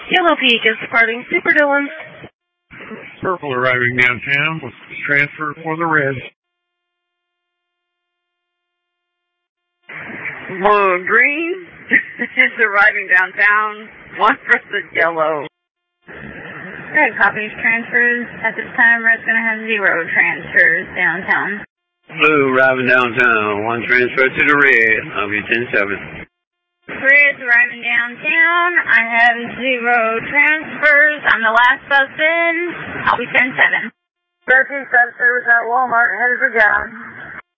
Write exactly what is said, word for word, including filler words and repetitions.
Yellow Peak is departing Super Dillon. Purple arriving downtown with transfer for the red. Blue Green is arriving downtown. One for the yellow. Red copies transfers. At this time, Red's going to have zero transfers downtown. Blue arriving downtown. One transfer to the red. I'll be ten seven. Red's arriving downtown. I have zero transfers. I'm the last bus in. I'll be ten seven. thirteen seven service at Walmart, headed for Gavin.